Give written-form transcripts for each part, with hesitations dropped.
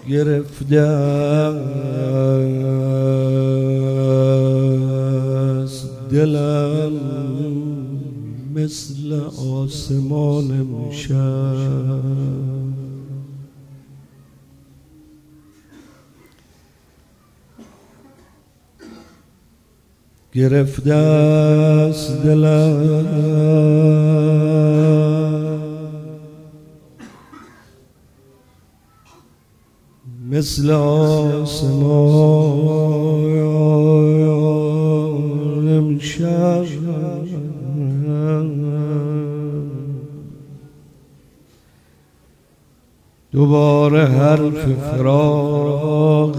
گرفته است دلم مثل آسمان امشب، گرفته است دلم مثل آسمان امشب، دوباره حرف فراق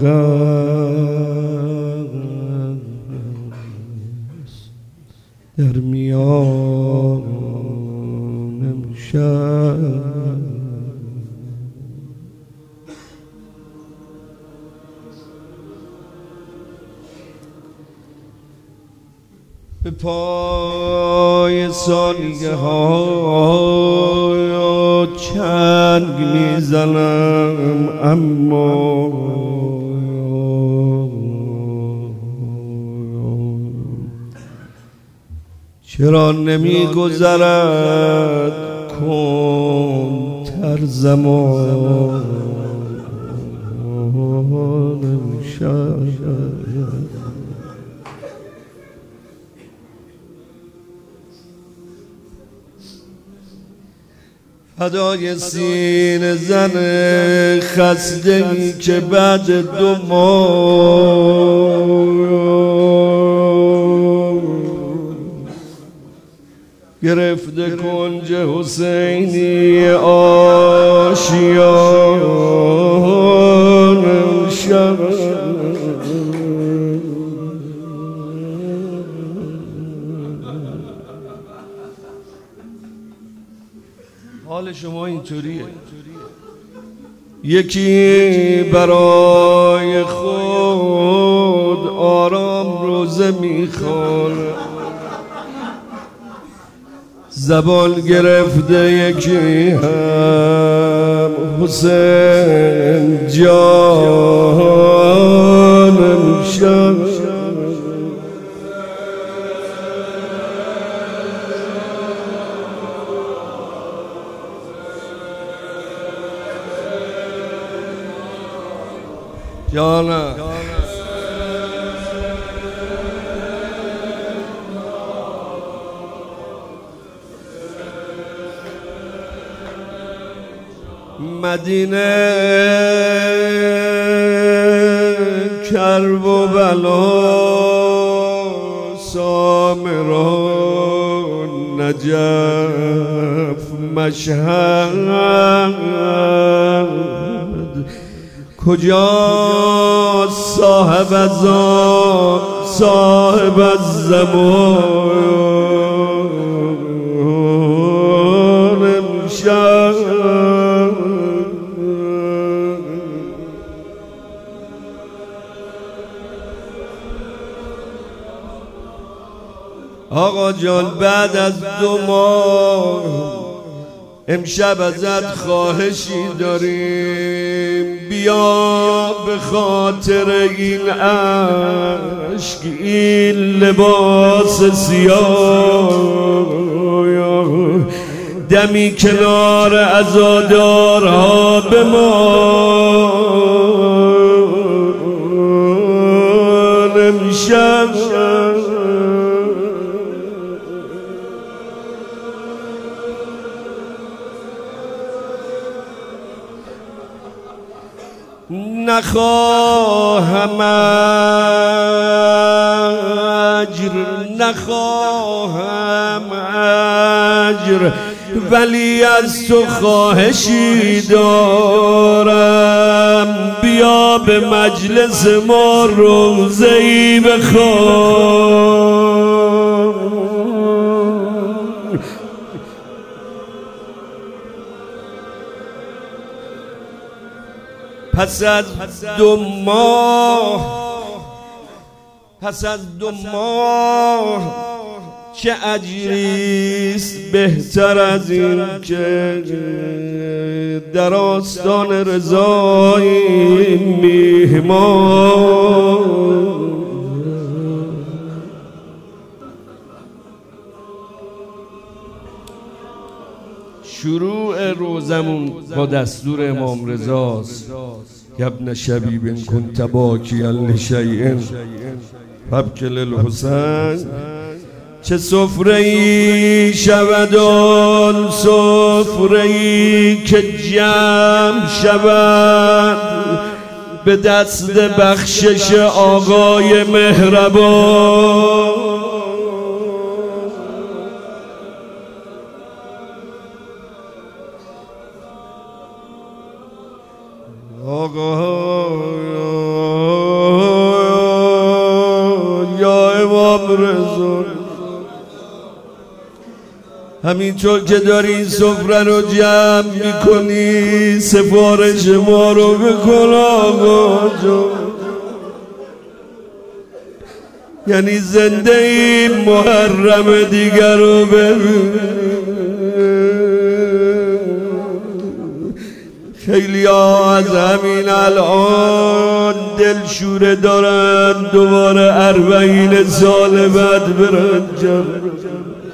در میان امشب. به پای ثانیه ها چنگ میزنم، اما چرا نمیگذرد کندتر زمان امشب. فدای سینه زن خسته‌ای که بعد 2 ماه گرفته کنج حسینی آشیان امشب. حال شما اینطوریه، یکی برای خود آرام روزه میخوره، زبان گرفته یکی هم حسین جان امشب. جانم مدینه کرب و بلا، سامرا، نجف، مشهد، کجا صاحب از آن صاحب از زمان امشب. آقا جان بعد از 2 ماه امشب ازت خواهشی داریم، بیا به خاطر این عشق، این لباس سیاه، دمی کنار عزادارها بمان امشب. نخواهم اجر، نخواهم اجر، ولی از تو خواهشی دارم، بیا به مجلس ما روزه‌ای بخوان. پس از 2 ماه چه اجریست بهتر از این که در آستان رضای میهمان شروع روزمون با دستور امام رضاست. ابن شبیب کنت باکیا لشیء فابک للحسین. چه سفره‌ای شود آن سفره‌ای که جمع شود به دست بخشش آقای مهربان. یا امام رضا، همینطور که داری این سفره رو جمع میکنی سفارش ما رو بکن آقا جان. یعنی زنده این محرم دیگر رو ببین. خیلی ها از همین الان دلشوره دارن دوباره 40 سال بعد برن جمع.